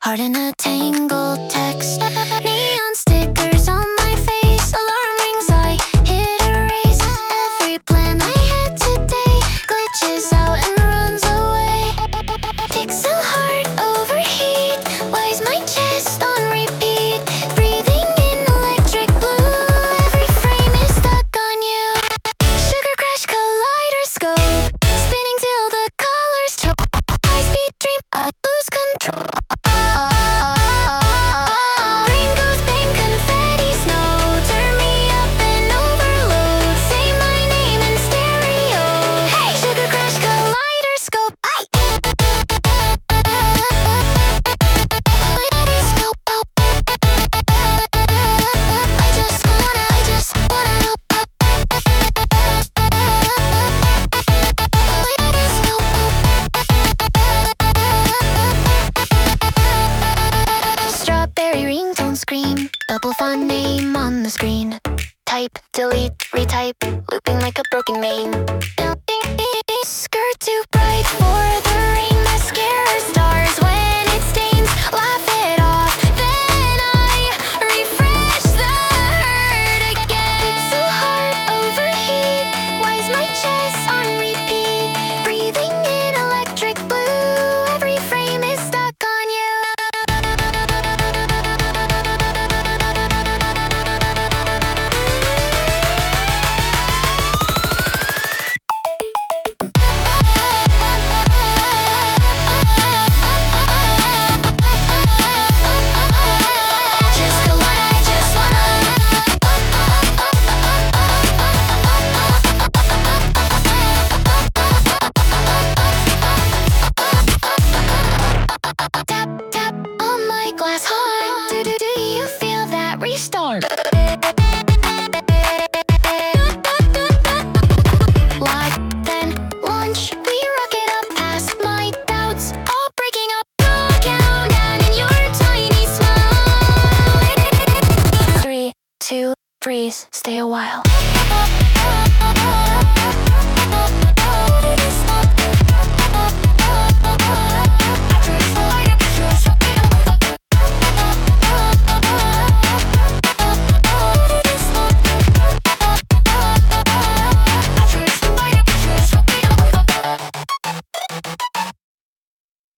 Heart in a tangled text. Neon stickers on my face. Alarm rings, I hit erase. Every plan I had today glitches out and runs away. Pixel heart overheat. Why is my chest on repeat? Breathing in electric blue. Every frame is stuck on you. Sugar crash kaleidoscope. Spinning till the colors choke. High-speed dream, I lose control. Brain goes bang, confetti snow. Turn me up and overload. Say my name in stereo. Hey, sugar crash kaleidoscope. I just wanna Strawberry ringtone scream. Double font name on the screen. Type, delete, retype. Looping like a broken main. Skirt too bright for the rain. Mascara stars when it stains. Laugh it off, then I refresh the hurt again. Pixel heart overheat. Why is my chest on repeat? Breathing in electric blue. Every frame is stuck on you. Tap, tap on my glass heart. Do you feel that restart? Like then launch, we rock it up past my doubts. All breaking up, no countdown in your tiny smile. 3, 2, freeze, stay a while.